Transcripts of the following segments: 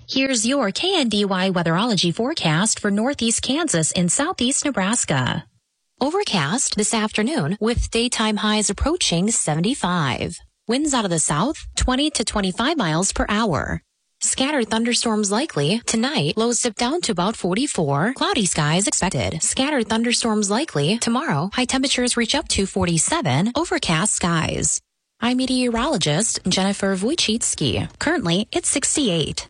Here's your KNDY weatherology forecast for northeast Kansas and southeast Nebraska. Overcast this afternoon with daytime highs approaching 75. Winds out of the south, 20 to 25 miles per hour. Scattered thunderstorms likely. Tonight, lows dip down to about 44. Cloudy skies expected. Scattered thunderstorms likely. Tomorrow, high temperatures reach up to 47. Overcast skies. I'm meteorologist Jennifer Wojcicki. Currently, it's 68.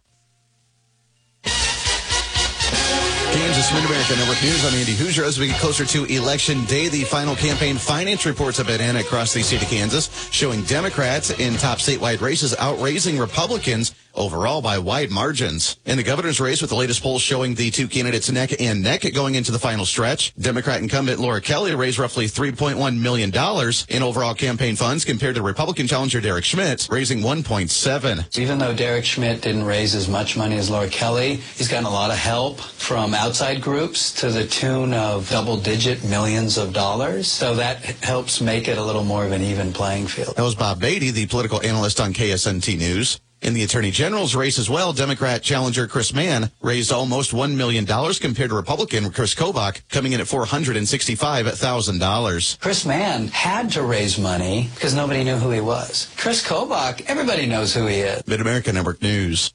Kansas Mid-America Network News. I'm Andy Hoosier. As we get closer to Election Day, the final campaign finance reports have been in across the state of Kansas, showing Democrats in top statewide races outraising Republicans overall by wide margins. In the governor's race, with the latest polls showing the two candidates neck and neck going into the final stretch, Democrat incumbent Laura Kelly raised roughly $3.1 million in overall campaign funds compared to Republican challenger Derek Schmidt, raising $1.7. Even though Derek Schmidt didn't raise as much money as Laura Kelly, he's gotten a lot of help from outside groups to the tune of double-digit millions of dollars. So that helps make it a little more of an even playing field. That was Bob Beatty, the political analyst on KSNT News. In the Attorney General's race as well, Democrat challenger Chris Mann raised almost $1 million compared to Republican Chris Kobach, coming in at $465,000. Chris Mann had to raise money because nobody knew who he was. Chris Kobach, everybody knows who he is. Mid-America Network News.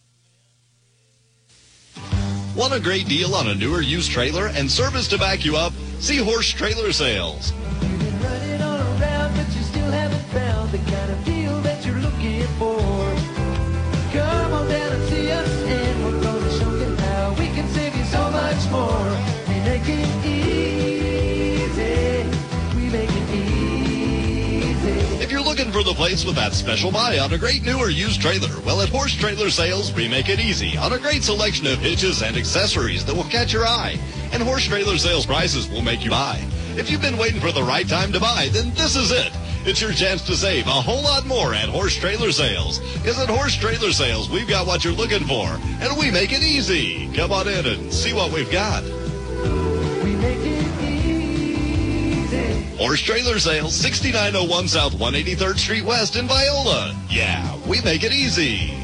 Want a great deal on a newer used trailer and service to back you up? See Horse Trailer Sales. You've been running all around, but you still haven't found the kind of deal that you're looking for. Come on down and see us, and we're going to show you how we can save you so much more. We make it easy. We make it easy. If you're looking for the place with that special buy on a great new or used trailer, well, at Horse Trailer Sales, we make it easy on a great selection of hitches and accessories that will catch your eye. And Horse Trailer Sales prices will make you buy. If you've been waiting for the right time to buy, then this is it. It's your chance to save a whole lot more at Horse Trailer Sales. Because at Horse Trailer Sales, we've got what you're looking for, and we make it easy. Come on in and see what we've got. We make it easy. Horse Trailer Sales, 6901 South 183rd Street West in Viola. Yeah, we make it easy.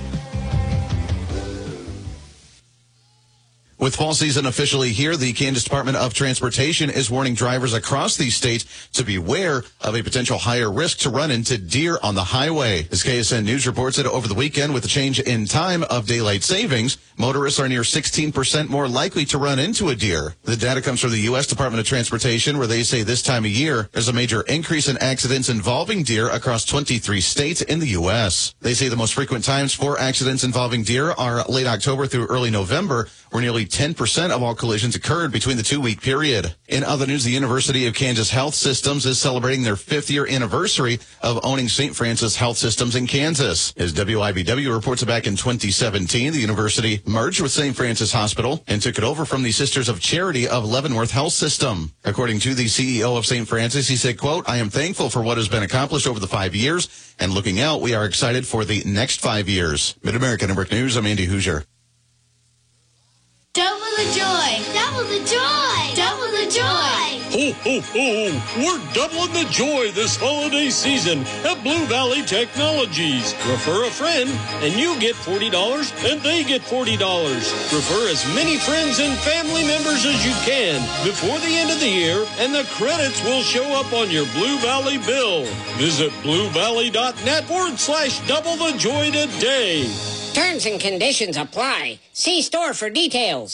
With fall season officially here, the Kansas Department of Transportation is warning drivers across the state to beware of a potential higher risk to run into deer on the highway. As KSN News reports that over the weekend, with the change in time of daylight savings, motorists are near 16% more likely to run into a deer. The data comes from the U.S. Department of Transportation, where they say this time of year, there's a major increase in accidents involving deer across 23 states in the U.S. They say the most frequent times for accidents involving deer are late October through early November, where nearly 10% of all collisions occurred between the 2-week period. In other news, the University of Kansas Health Systems is celebrating their 5th-year anniversary of owning St. Francis Health Systems in Kansas. As WIBW reports, back in 2017, the university merged with St. Francis Hospital and took it over from the Sisters of Charity of Leavenworth Health System. According to the CEO of St. Francis, he said, quote, "I am thankful for what has been accomplished over the 5 years, and looking out, we are excited for the next 5 years." Mid-America Network News, I'm Andy Hoosier. Double the joy! Double the joy! Double the joy! Ho, ho, ho! We're doubling the joy this holiday season at Blue Valley Technologies. Refer a friend, and you get $40, and they get $40. Refer as many friends and family members as you can before the end of the year, and the credits will show up on your Blue Valley bill. Visit bluevalley.net/double the joy today. Terms and conditions apply. See store for details.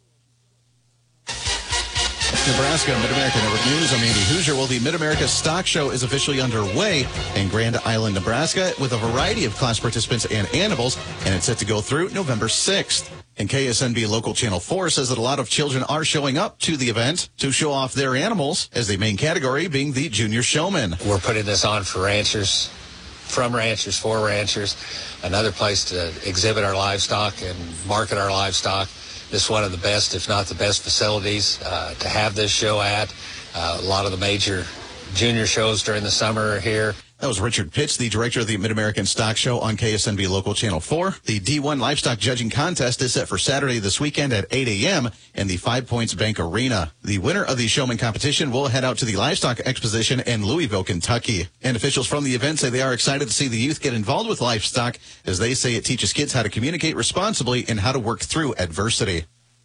Nebraska, Mid-America Network News. I'm Andy Hoosier. Well, the Mid-America Stock Show is officially underway in Grand Island, Nebraska, with a variety of class participants and animals, and it's set to go through November 6th. And KSNB Local Channel 4 says that a lot of children are showing up to the event to show off their animals, as the main category being the Junior Showman. We're putting this on for ranchers, from ranchers, for ranchers, another place to exhibit our livestock and market our livestock. This is one of the best, if not the best, facilities to have this show at. A lot of the major junior shows during the summer are here. That was Richard Pitts, the director of the Mid-American Stock Show on KSNB Local Channel 4. The D1 Livestock Judging Contest is set for Saturday this weekend at 8 a.m. in the 5 Points Bank Arena. The winner of the showman competition will head out to the Livestock Exposition in Louisville, Kentucky. And officials from the event say they are excited to see the youth get involved with livestock, as they say it teaches kids how to communicate responsibly and how to work through adversity.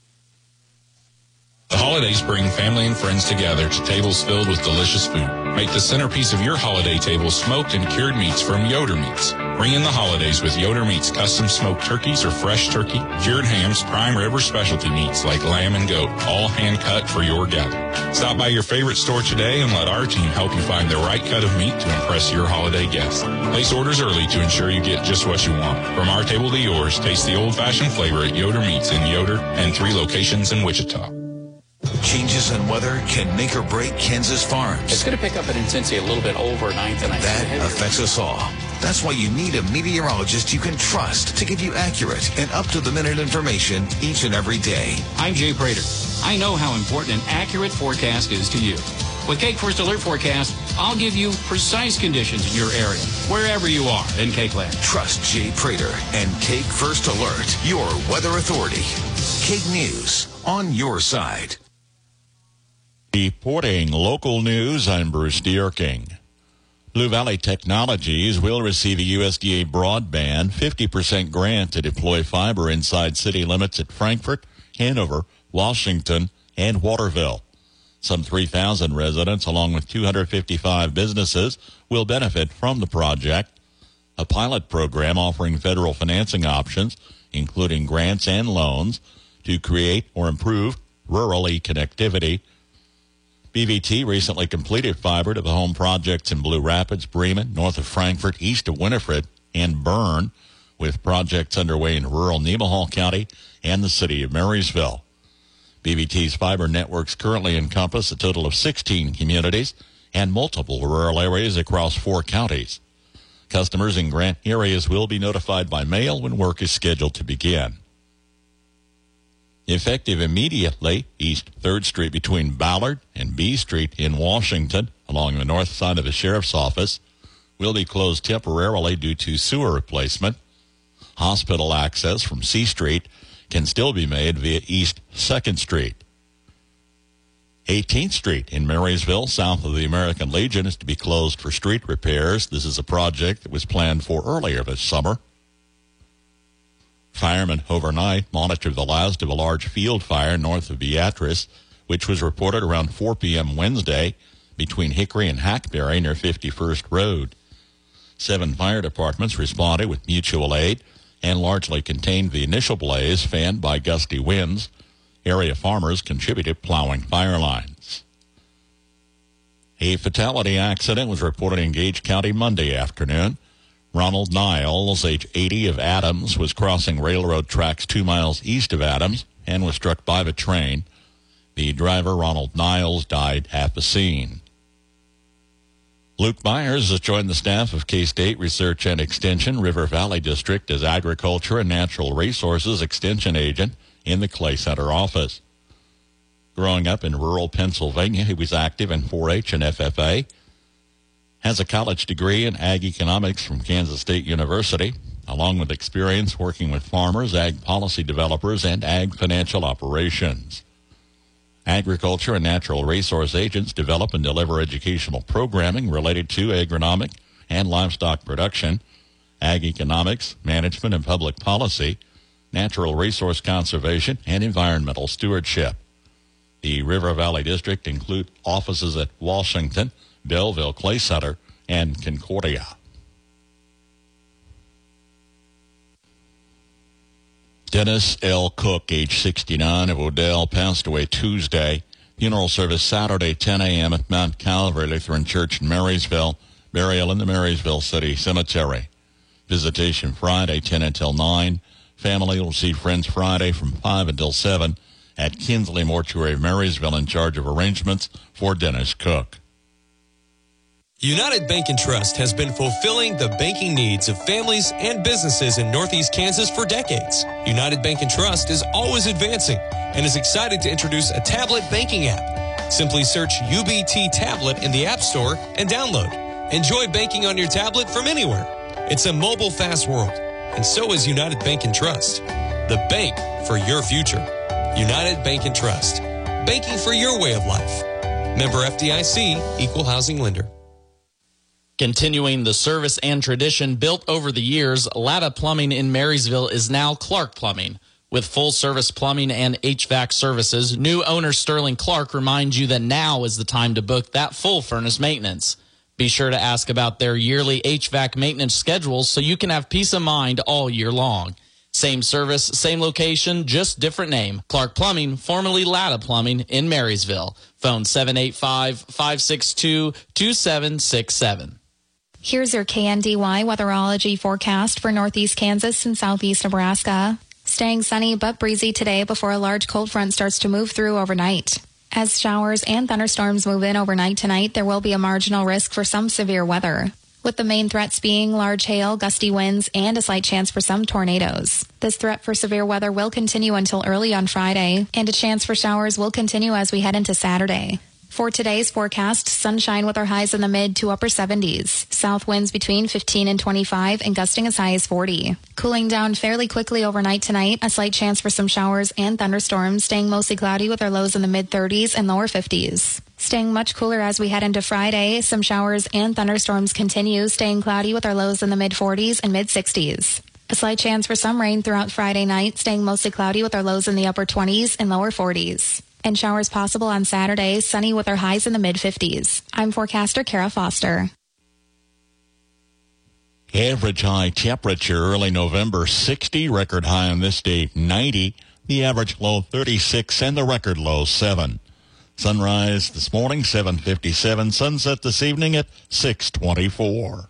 The holidays bring family and friends together to tables filled with delicious food. Make the centerpiece of your holiday table smoked and cured meats from Yoder Meats. Bring in the holidays with Yoder Meats custom smoked turkeys or fresh turkey, cured hams, prime rib, or specialty meats like lamb and goat, all hand-cut for your gathering. Stop by your favorite store today and let our team help you find the right cut of meat to impress your holiday guests. Place orders early to ensure you get just what you want. From our table to yours, taste the old-fashioned flavor at Yoder Meats in Yoder and 3 locations in Wichita. Changes in weather can make or break Kansas farms. It's going to pick up in intensity a little bit overnight tonight. That affects us all. That's why you need a meteorologist you can trust to give you accurate and up-to-the-minute information each and every day. I'm Jay Prater. I know how important an accurate forecast is to you. With Cake First Alert Forecast, I'll give you precise conditions in your area, wherever you are in Cake Land. Trust Jay Prater and Cake First Alert, your weather authority. Cake News, on your side. Reporting local news, I'm Bruce Dierking. Blue Valley Technologies will receive a USDA broadband 50% grant to deploy fiber inside city limits at Frankfort, Hanover, Washington, and Waterville. Some 3,000 residents, along with 255 businesses, will benefit from the project. A pilot program offering federal financing options, including grants and loans, to create or improve rural connectivity. BVT recently completed fiber to the home projects in Blue Rapids, Bremen, north of Frankfort, east of Winifred, and Bern, with projects underway in rural Nemaha County and the city of Marysville. BVT's fiber networks currently encompass a total of 16 communities and multiple rural areas across 4 counties. Customers in grant areas will be notified by mail when work is scheduled to begin. Effective immediately, East 3rd Street between Ballard and B Street in Washington, along the north side of the sheriff's office, will be closed temporarily due to sewer replacement. Hospital access from C Street can still be made via East 2nd Street. 18th Street in Marysville, south of the American Legion, is to be closed for street repairs. This is a project that was planned for earlier this summer. Firemen overnight monitored the last of a large field fire north of Beatrice, which was reported around 4 p.m. Wednesday between Hickory and Hackberry near 51st Road. 7 fire departments responded with mutual aid and largely contained the initial blaze fanned by gusty winds. Area farmers contributed plowing fire lines. A fatality accident was reported in Gage County Monday afternoon. Ronald Niles, age 80, of Adams, was crossing railroad tracks 2 miles east of Adams and was struck by the train. The driver, Ronald Niles, died at the scene. Luke Myers has joined the staff of K-State Research and Extension River Valley District as Agriculture and Natural Resources Extension Agent in the Clay Center office. Growing up in rural Pennsylvania, he was active in 4-H and FFA. Has a college degree in ag economics from Kansas State University, along with experience working with farmers, ag policy developers, and ag financial operations. Agriculture and natural resource agents develop and deliver educational programming related to agronomic and livestock production, ag economics, management and public policy, natural resource conservation, and environmental stewardship. The River Valley District includes offices at Washington, Belleville, Clay Center, and Concordia. Dennis L. Cook, age 69, of Odell, passed away Tuesday. Funeral service Saturday, 10 a.m. at Mount Calvary Lutheran Church in Marysville. Burial in the Marysville City Cemetery. Visitation Friday, 10 until 9. Family will see friends Friday from 5 until 7 at Kinsley Mortuary of Marysville, in charge of arrangements for Dennis Cook. United Bank and Trust has been fulfilling the banking needs of families and businesses in Northeast Kansas for decades. United Bank and Trust is always advancing and is excited to introduce a tablet banking app. Simply search UBT Tablet in the App Store and download. Enjoy banking on your tablet from anywhere. It's a mobile fast world, and so is United Bank and Trust. The bank for your future. United Bank and Trust. Banking for your way of life. Member FDIC, Equal Housing Lender. Continuing the service and tradition built over the years, Latta Plumbing in Marysville is now Clark Plumbing. With full-service plumbing and HVAC services, new owner Sterling Clark reminds you that now is the time to book that full furnace maintenance. Be sure to ask about their yearly HVAC maintenance schedules so you can have peace of mind all year long. Same service, same location, just different name. Clark Plumbing, formerly Latta Plumbing in Marysville. Phone 785-562-2767. Here's your KNDY weatherology forecast for northeast Kansas and southeast Nebraska. Staying sunny but breezy today before a large cold front starts to move through overnight. As showers and thunderstorms move in overnight tonight, there will be a marginal risk for some severe weather, with the main threats being large hail, gusty winds, and a slight chance for some tornadoes. This threat for severe weather will continue until early on Friday, and a chance for showers will continue as we head into Saturday. For today's forecast, sunshine with our highs in the mid to upper 70s. South winds between 15 and 25 and gusting as high as 40. Cooling down fairly quickly overnight tonight, a slight chance for some showers and thunderstorms, staying mostly cloudy with our lows in the mid 30s and lower 50s. Staying much cooler as we head into Friday, some showers and thunderstorms continue, staying cloudy with our lows in the mid 40s and mid 60s. A slight chance for some rain throughout Friday night, staying mostly cloudy with our lows in the upper 20s and lower 40s. And showers possible on Saturday, sunny with our highs in the mid-50s. I'm forecaster Kara Foster. Average high temperature early November 60, record high on this day 90, the average low 36, and the record low 7. Sunrise this morning 7:57, sunset this evening at 6:24.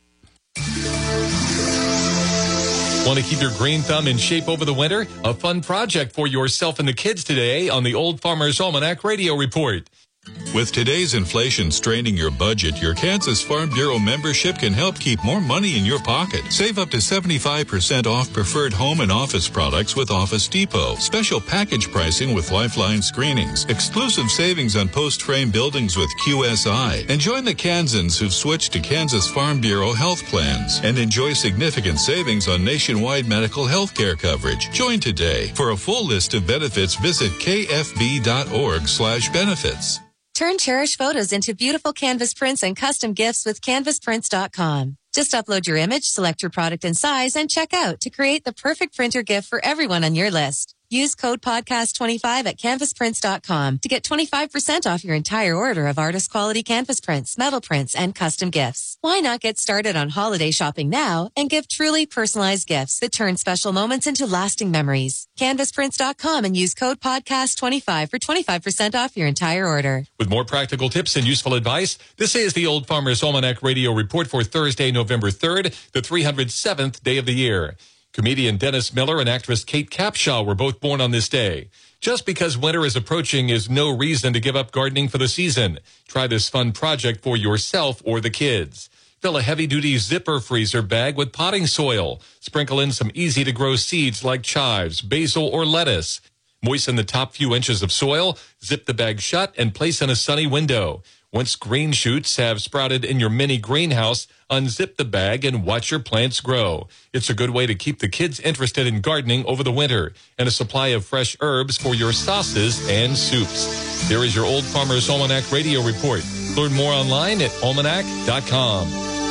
Want to keep your green thumb in shape over the winter? A fun project for yourself and the kids today on the Old Farmer's Almanac Radio Report. With today's inflation straining your budget, your Kansas Farm Bureau membership can help keep more money in your pocket. Save up to 75% off preferred home and office products with Office Depot. Special package pricing with Lifeline screenings. Exclusive savings on post-frame buildings with QSI. And join the Kansans who've switched to Kansas Farm Bureau health plans. And enjoy significant savings on nationwide medical health care coverage. Join today. For a full list of benefits, visit kfb.org/benefits. Turn cherished photos into beautiful canvas prints and custom gifts with canvasprints.com. Just upload your image, select your product and size, and check out to create the perfect printer gift for everyone on your list. Use code podcast25 at canvasprints.com to get 25% off your entire order of artist quality canvas prints, metal prints, and custom gifts. Why not get started on holiday shopping now and give truly personalized gifts that turn special moments into lasting memories? Canvasprints.com and use code podcast25 for 25% off your entire order. With more practical tips and useful advice, this is the Old Farmer's Almanac Radio Report for Thursday, November 3rd, the 307th day of the year. Comedian Dennis Miller and actress Kate Capshaw were both born on this day. Just because winter is approaching is no reason to give up gardening for the season. Try this fun project for yourself or the kids. Fill a heavy-duty zipper freezer bag with potting soil. Sprinkle in some easy-to-grow seeds like chives, basil, or lettuce. Moisten the top few inches of soil, zip the bag shut, and place in a sunny window. Once green shoots have sprouted in your mini greenhouse, unzip the bag and watch your plants grow. It's a good way to keep the kids interested in gardening over the winter, and a supply of fresh herbs for your sauces and soups. There is your Old Farmer's Almanac Radio Report. Learn more online at almanac.com.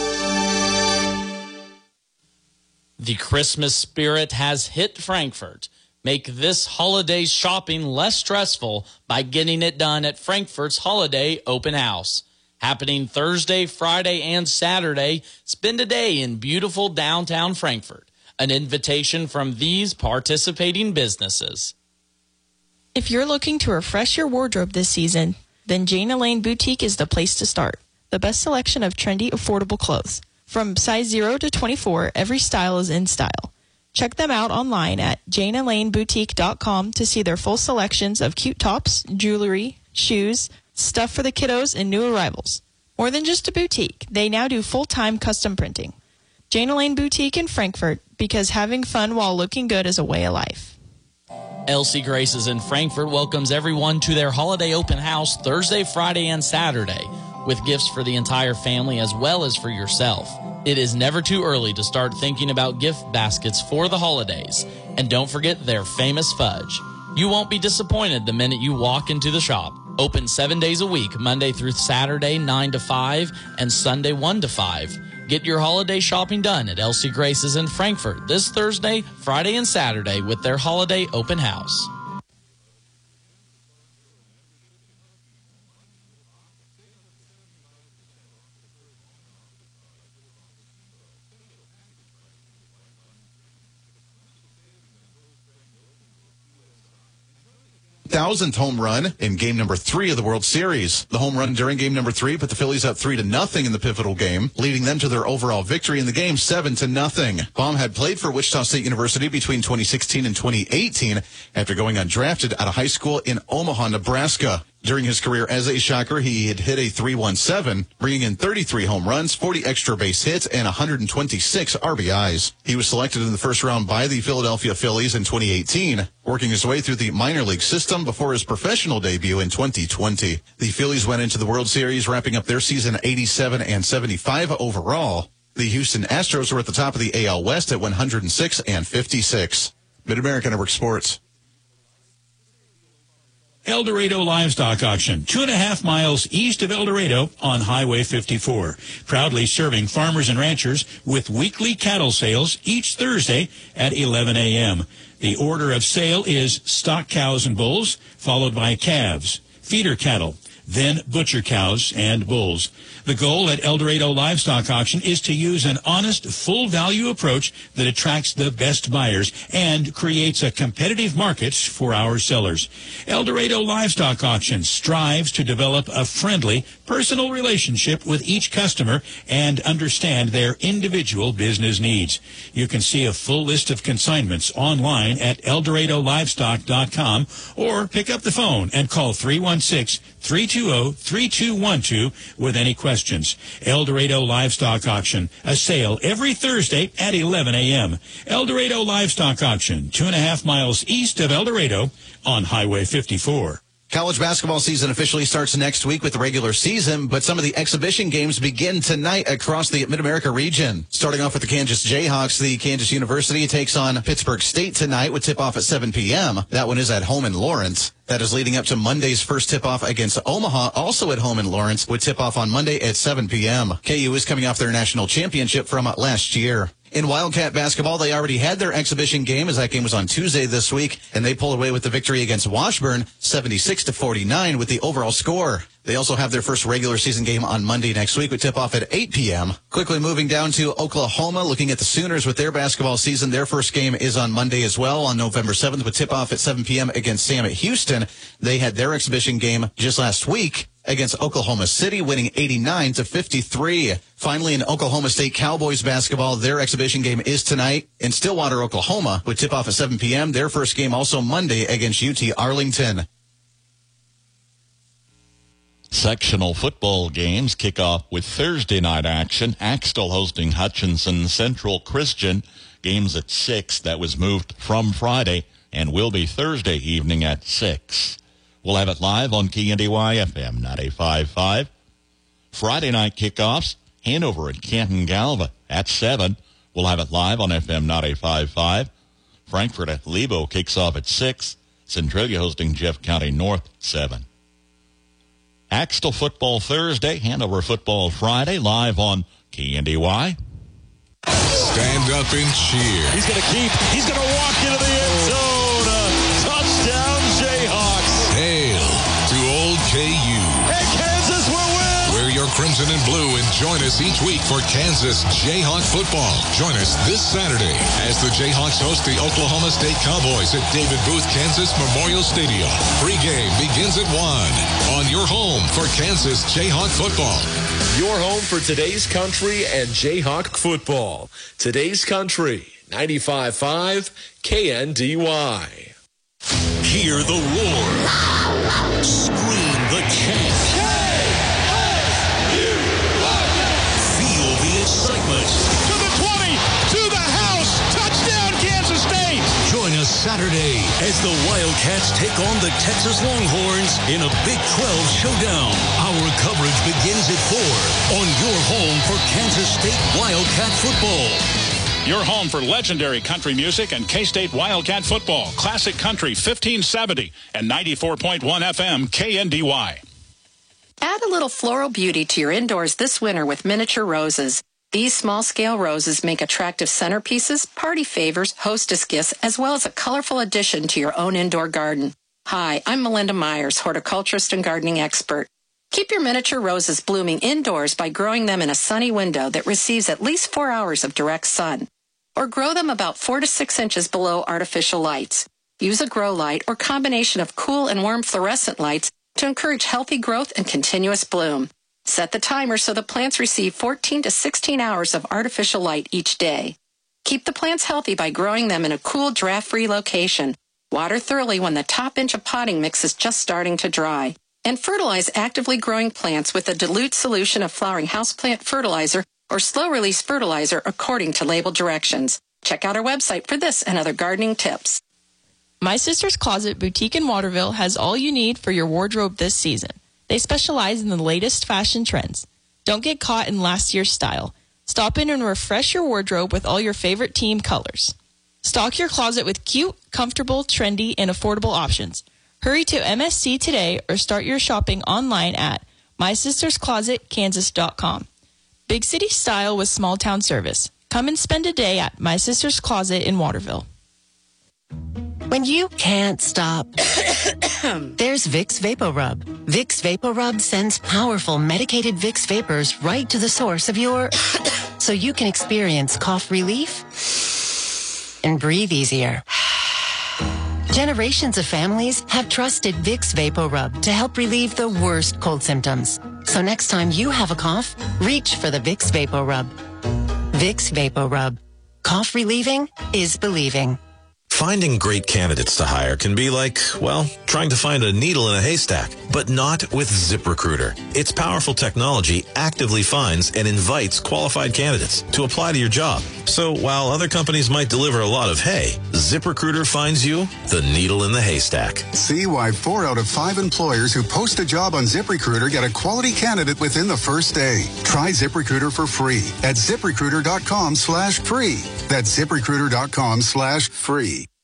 The Christmas spirit has hit Frankfort. Make this holiday shopping less stressful by getting it done at Frankfort's Holiday Open House. Happening Thursday, Friday, and Saturday, spend a day in beautiful downtown Frankfort. An invitation from these participating businesses. If you're looking to refresh your wardrobe this season, then Jane Elaine Boutique is the place to start. The best selection of trendy, affordable clothes. From size 0 to 24, every style is in style. Check them out online at janeelaineboutique.com to see their full selections of cute tops, jewelry, shoes, stuff for the kiddos, and new arrivals. More than just a boutique, they now do full-time custom printing. Jane Elaine Boutique in Frankfort, because having fun while looking good is a way of life. Elsie Graces in Frankfort welcomes everyone to their holiday open house Thursday, Friday, and Saturday. with gifts for the entire family as well as for yourself. It is never too early to start thinking about gift baskets for the holidays. And don't forget their famous fudge. You won't be disappointed the minute you walk into the shop. Open 7 days a week, Monday through Saturday, 9 to 5, and Sunday, 1 to 5. Get your holiday shopping done at Elsie Grace's in Frankfort this Thursday, Friday, and Saturday with their holiday open house. Thousandth home run in game number 3 of the World Series. The home run during game number 3 put the Phillies up 3-0 in the pivotal game, leading them to their overall victory in the game 7-0. Baum had played for Wichita State University between 2016 and 2018 after going undrafted out of high school in Omaha, Nebraska. During his career as a Shocker, he had hit a .317, bringing in 33 home runs, 40 extra base hits, and 126 RBIs. He was selected in the first round by the Philadelphia Phillies in 2018, working his way through the minor league system before his professional debut in 2020. The Phillies went into the World Series, wrapping up their season 87-75 overall. The Houston Astros were at the top of the AL West at 106-56. Mid-America Network Sports. El Dorado Livestock Auction, 2.5 miles east of El Dorado on Highway 54. Proudly serving farmers and ranchers with weekly cattle sales each Thursday at 11 a.m. The order of sale is stock cows and bulls, followed by calves, feeder cattle, then butcher cows and bulls. The goal at El Dorado Livestock Auction is to use an honest, full-value approach that attracts the best buyers and creates a competitive market for our sellers. El Dorado Livestock Auction strives to develop a friendly, personal relationship with each customer and understand their individual business needs. You can see a full list of consignments online at ElDoradoLivestock.com or pick up the phone and call 316-320-3212 with any questions. El Dorado Livestock Auction, a sale every Thursday at 11 a.m. El Dorado Livestock Auction, 2.5 miles east of El Dorado on Highway 54. College basketball season officially starts next week with the regular season, but some of the exhibition games begin tonight across the Mid-America region. Starting off with the Kansas Jayhawks, the Kansas University takes on Pittsburgh State tonight with tip-off at 7 p.m. That one is at home in Lawrence. That is leading up to Monday's first tip-off against Omaha, also at home in Lawrence, with tip-off on Monday at 7 p.m. KU is coming off their national championship from last year. In Wildcat basketball, they already had their exhibition game, as that game was on Tuesday this week, and they pulled away with the victory against Washburn, 76-49 with the overall score. They also have their first regular season game on Monday next week with tip-off at 8 p.m. Quickly moving down to Oklahoma, looking at the Sooners with their basketball season. Their first game is on Monday as well, on November 7th, with tip-off at 7 p.m. against Sam at Houston. They had their exhibition game just last week against Oklahoma City, winning 89-53. Finally, in Oklahoma State Cowboys basketball, their exhibition game is tonight in Stillwater, Oklahoma, with tip-off at 7 p.m. Their first game also Monday against UT Arlington. Sectional football games kick off with Thursday night action. Axtell hosting Hutchinson Central Christian. Games at 6. That was moved from Friday and will be Thursday evening at 6. We'll have it live on KNDY FM 95.5. Friday night kickoffs, Hanover at Canton Galva at 7. We'll have it live on FM 95.5. Frankfort at Lebo kicks off at 6. Centralia hosting Jeff County North 7. Axtell football Thursday, Hanover football Friday, live on KNDY. Stand up and cheer. He's going to keep. He's going to walk into the end zone. Touchdown, Jayhawks. Hail to old KU. And Kansas will win. Wear your crimson and blue and join us each week for Kansas Jayhawk football. Join us this Saturday as the Jayhawks host the Oklahoma State Cowboys at David Booth, Kansas Memorial Stadium. Pre-game begins at 1 on your home for Kansas Jayhawk football. Your home for today's country and Jayhawk football. Today's country, 95.5 KNDY. Hear the roar. Scream the chant. Feel the excitement. To the 20, to the house. Touchdown, Kansas State. Join us Saturday as the Wildcats take on the Texas Longhorns in a Big 12 showdown. Our coverage begins at 4 on your home for Kansas State Wildcat football. Your home for legendary country music and K-State Wildcat football. Classic Country 1570 and 94.1 FM KNDY. Add a little floral beauty to your indoors this winter with miniature roses. These small-scale roses make attractive centerpieces, party favors, hostess gifts, as well as a colorful addition to your own indoor garden. Hi, I'm Melinda Myers, horticulturist and gardening expert. Keep your miniature roses blooming indoors by growing them in a sunny window that receives at least 4 hours of direct sun. Or grow them about 4 to 6 inches below artificial lights. Use a grow light or combination of cool and warm fluorescent lights to encourage healthy growth and continuous bloom. Set the timer so the plants receive 14 to 16 hours of artificial light each day. Keep the plants healthy by growing them in a cool, draft-free location. Water thoroughly when the top inch of potting mix is just starting to dry. And fertilize actively growing plants with a dilute solution of flowering houseplant fertilizer or slow-release fertilizer according to label directions. Check out our website for this and other gardening tips. My Sister's Closet Boutique in Waterville has all you need for your wardrobe this season. They specialize in the latest fashion trends. Don't get caught in last year's style. Stop in and refresh your wardrobe with all your favorite team colors. Stock your closet with cute, comfortable, trendy, and affordable options. Hurry to MSC today or start your shopping online at mysistersclosetkansas.com. Big city style with small town service. Come and spend a day at My Sister's Closet in Waterville. When you can't stop, there's Vicks VapoRub. Vicks VapoRub sends powerful medicated Vicks vapors right to the source of your... so you can experience cough relief and breathe easier. Generations of families have trusted Vicks VapoRub to help relieve the worst cold symptoms. So next time you have a cough, reach for the Vicks VapoRub. Vicks VapoRub. Cough relieving is believing. Finding great candidates to hire can be like, well, trying to find a needle in a haystack, but not with ZipRecruiter. Its powerful technology actively finds and invites qualified candidates to apply to your job. So while other companies might deliver a lot of hay, ZipRecruiter finds you the needle in the haystack. See why 4 out of 5 employers who post a job on ZipRecruiter get a quality candidate within the first day. Try ZipRecruiter for free at ZipRecruiter.com/free. That's ZipRecruiter.com/free.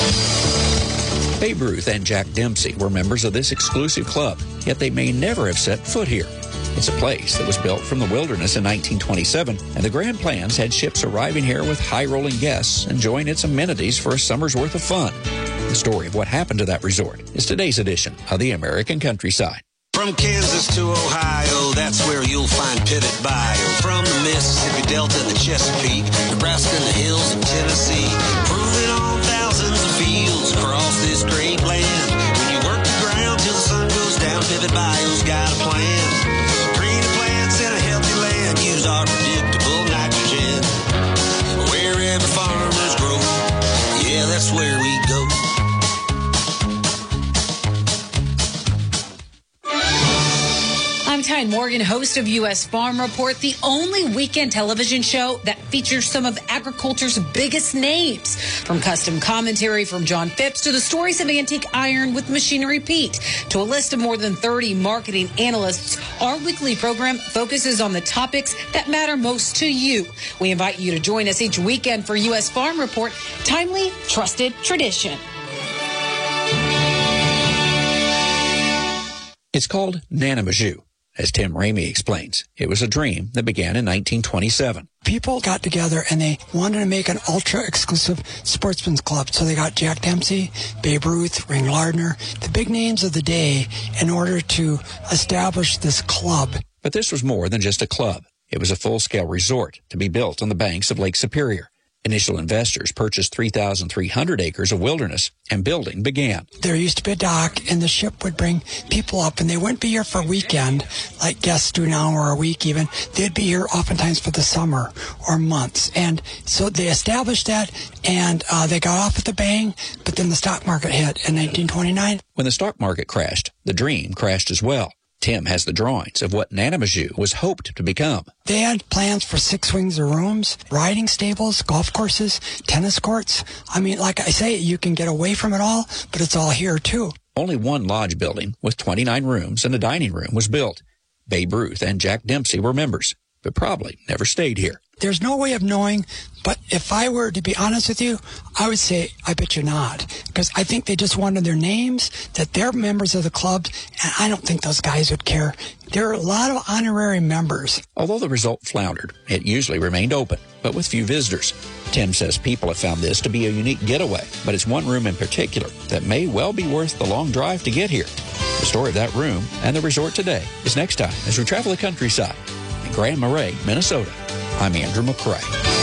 Babe Ruth and Jack Dempsey were members of this exclusive club, yet they may never have set foot here. It's a place that was built from the wilderness in 1927, and the grand plans had ships arriving here with high-rolling guests enjoying its amenities for a summer's worth of fun. The story of what happened to that resort is today's edition of the American Countryside. From Kansas to Ohio, that's where you'll find Pivot Bio. From the Mississippi Delta to the Chesapeake, Nebraska and the hills of Tennessee, proving on thousands of fields across this great land. When you work the ground till the sun goes down, Pivot Bio's got a plan. Greener plants in a healthy land, use our predictable nitrogen. Wherever farmers grow, yeah, that's where we go. I'm Tyne Morgan, host of U.S. Farm Report, the only weekend television show that features some of agriculture's biggest names. From custom commentary from John Phipps to the stories of antique iron with Machinery Pete to a list of more than 30 marketing analysts, our weekly program focuses on the topics that matter most to you. We invite you to join us each weekend for U.S. Farm Report, timely, trusted tradition. It's called Nanamajou. As Tim Ramey explains, it was a dream that began in 1927. People got together and they wanted to make an ultra-exclusive sportsman's club. So they got Jack Dempsey, Babe Ruth, Ring Lardner, the big names of the day in order to establish this club. But this was more than just a club. It was a full-scale resort to be built on the banks of Lake Superior. Initial investors purchased 3,300 acres of wilderness, and building began. There used to be a dock, and the ship would bring people up, and they wouldn't be here for a weekend, like guests do now, or a week even. They'd be here oftentimes for the summer or months. And so they established that, and they got off with a bang, but then the stock market hit in 1929. When the stock market crashed, the dream crashed as well. Tim has the drawings of what Nanamaju was hoped to become. They had plans for 6 wings of rooms, riding stables, golf courses, tennis courts. I mean, like I say, you can get away from it all, but it's all here too. Only one lodge building with 29 rooms and a dining room was built. Babe Ruth and Jack Dempsey were members, but probably never stayed here. There's no way of knowing, but if I were to be honest with you, I would say I bet you not. Because I think they just wanted their names, that they're members of the club, and I don't think those guys would care. There are a lot of honorary members. Although the result floundered, it usually remained open, but with few visitors. Tim says people have found this to be a unique getaway, but it's one room in particular that may well be worth the long drive to get here. The story of that room and the resort today is next time as we travel the countryside. In Grand Marais, Minnesota, I'm Andrew McCrae.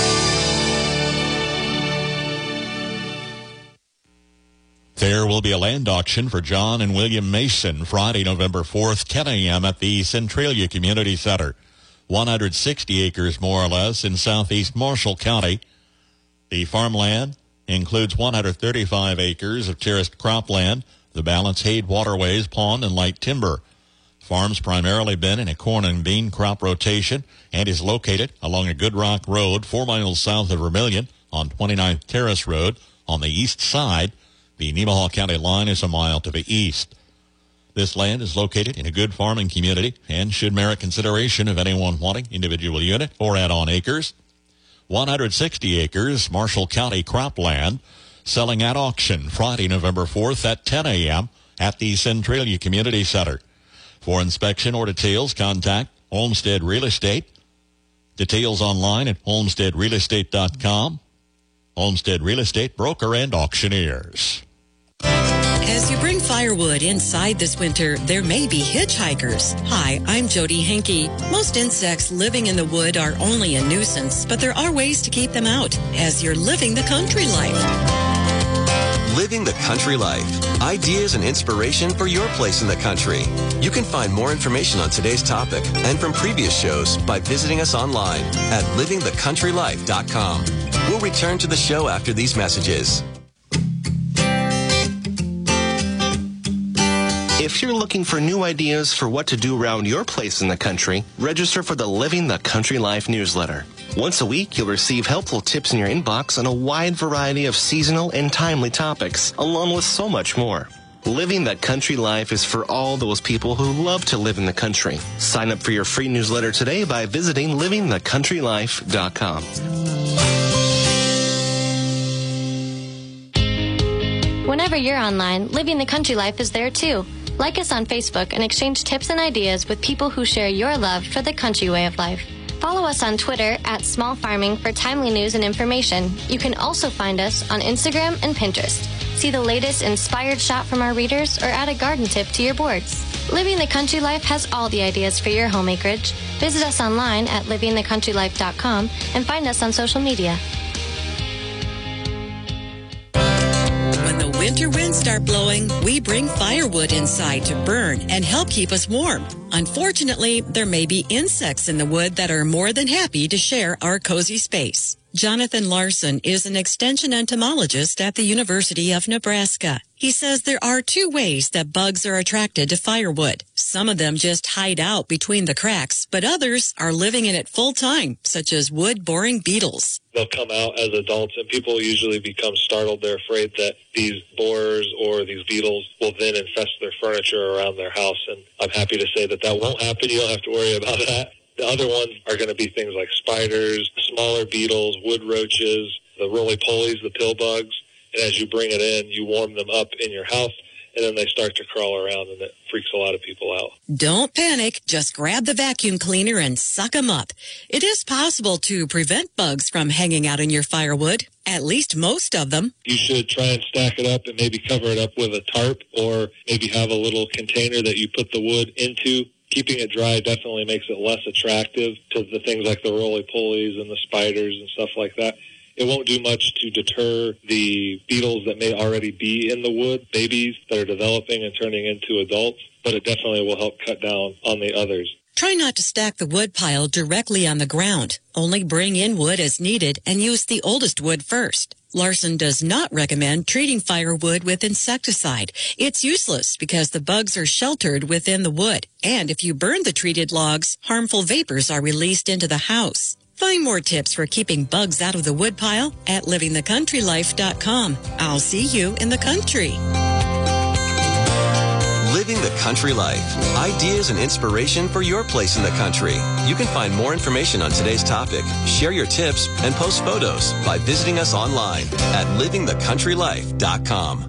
There will be a land auction for John and William Mason Friday, November 4th, 10 a.m. at the Centralia Community Center. 160 acres, more or less, in southeast Marshall County. The farmland includes 135 acres of terraced cropland, the balance hayed waterways, pond, and light timber. Farm's primarily been in a corn and bean crop rotation and is located along a Good Rock Road 4 miles south of Vermilion on 29th Terrace Road on the east side. The Nemaha County line is a mile to the east. This land is located in a good farming community and should merit consideration of anyone wanting individual unit or add-on acres. 160 acres, Marshall County cropland, selling at auction Friday, November 4th at 10 a.m. at the Centralia Community Center. For inspection or details, contact Olmsted Real Estate. Details online at olmstedrealestate.com. Olmsted Real Estate, broker and auctioneers. As you bring firewood inside this winter, there may be hitchhikers. Hi, I'm Jody Henke. Most insects living in the wood are only a nuisance, but there are ways to keep them out as you're living the country life. Living the Country Life. Ideas and inspiration for your place in the country. You can find more information on today's topic and from previous shows by visiting us online at livingthecountrylife.com. We'll return to the show after these messages. If you're looking for new ideas for what to do around your place in the country, register for the Living the Country Life newsletter. Once a week, you'll receive helpful tips in your inbox on a wide variety of seasonal and timely topics, along with so much more. Living the Country Life is for all those people who love to live in the country. Sign up for your free newsletter today by visiting livingthecountrylife.com. Whenever you're online, Living the Country Life is there too. Like us on Facebook and exchange tips and ideas with people who share your love for the country way of life. Follow us on Twitter at Small Farming for timely news and information. You can also find us on Instagram and Pinterest. See the latest inspired shot from our readers or add a garden tip to your boards. Living the Country Life has all the ideas for your home acreage. Visit us online at livingthecountrylife.com and find us on social media. When the winter winds start blowing, we bring firewood inside to burn and help keep us warm. Unfortunately, there may be insects in the wood that are more than happy to share our cozy space. Jonathan Larson is an extension entomologist at the University of Nebraska. He says there are 2 ways that bugs are attracted to firewood. Some of them just hide out between the cracks, but others are living in it full time, such as wood-boring beetles. They'll come out as adults, and people usually become startled. They're afraid that these borers or these beetles will then infest their furniture around their house, and I'm happy to say that won't happen. You don't have to worry about that. The other ones are going to be things like spiders, smaller beetles, wood roaches, the roly-polies, the pill bugs. And as you bring it in, you warm them up in your house, and then they start to crawl around, and it freaks a lot of people out. Don't panic. Just grab the vacuum cleaner and suck them up. It is possible to prevent bugs from hanging out in your firewood, at least most of them. You should try and stack it up and maybe cover it up with a tarp, or maybe have a little container that you put the wood into. Keeping it dry definitely makes it less attractive to the things like the roly-polies and the spiders and stuff like that. It won't do much to deter the beetles that may already be in the wood, babies that are developing and turning into adults, but it definitely will help cut down on the others. Try not to stack the wood pile directly on the ground. Only bring in wood as needed and use the oldest wood first. Larson does not recommend treating firewood with insecticide. It's useless because the bugs are sheltered within the wood. And if you burn the treated logs, harmful vapors are released into the house. Find more tips for keeping bugs out of the woodpile at livingthecountrylife.com. I'll see you in the country. Living the country life. Ideas and inspiration for your place in the country. You can find more information on today's topic, share your tips, and post photos by visiting us online at livingthecountrylife.com.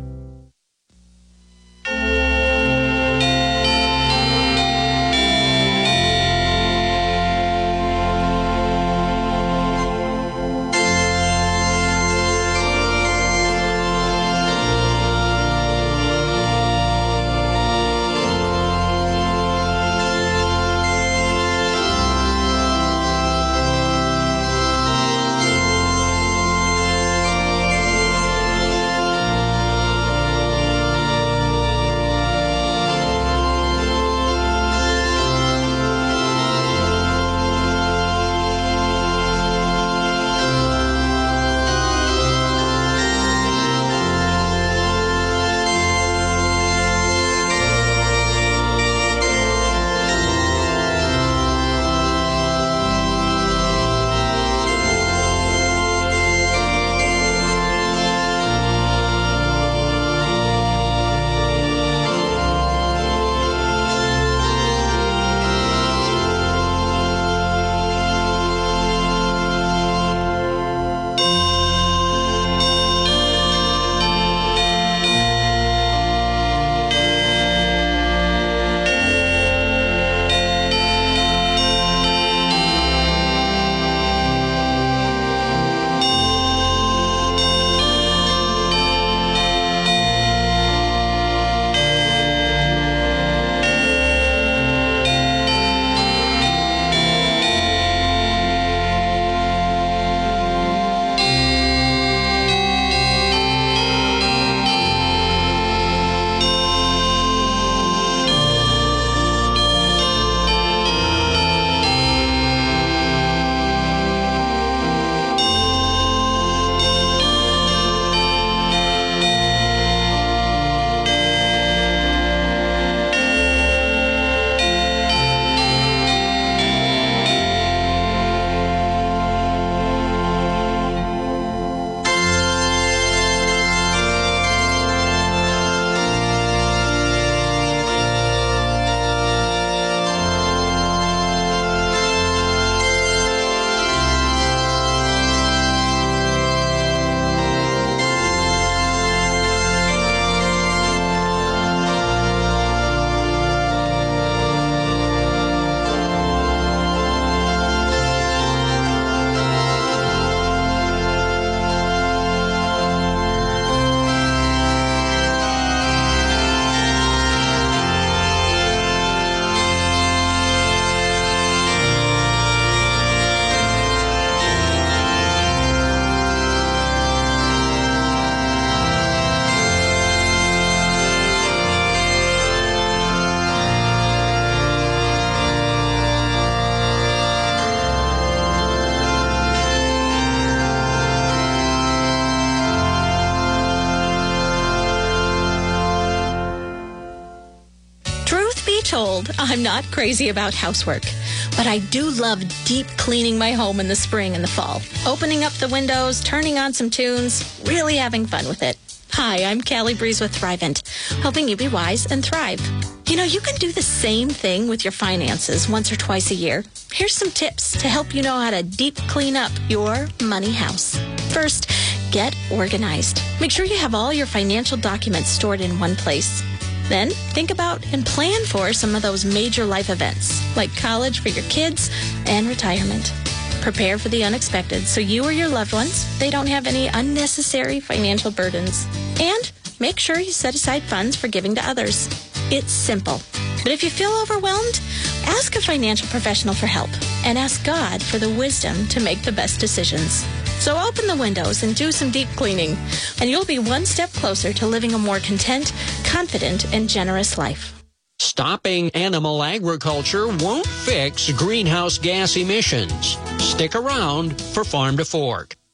told, I'm not crazy about housework, but I do love deep cleaning my home in the spring and the fall. Opening up the windows, turning on some tunes, really having fun with it. Hi, I'm Callie Breeze with Thrivent, helping you be wise and thrive. You know, you can do the same thing with your finances once or twice a year. Here's some tips to help you know how to deep clean up your money house. First, get organized. Make sure you have all your financial documents stored in one place. Then, think about and plan for some of those major life events, like college for your kids and retirement. Prepare for the unexpected so you or your loved ones, they don't have any unnecessary financial burdens. And make sure you set aside funds for giving to others. It's simple. But if you feel overwhelmed, ask a financial professional for help and ask God for the wisdom to make the best decisions. So open the windows and do some deep cleaning, and you'll be one step closer to living a more content, confident, and generous life. Stopping animal agriculture won't fix greenhouse gas emissions. Stick around for Farm to Fork.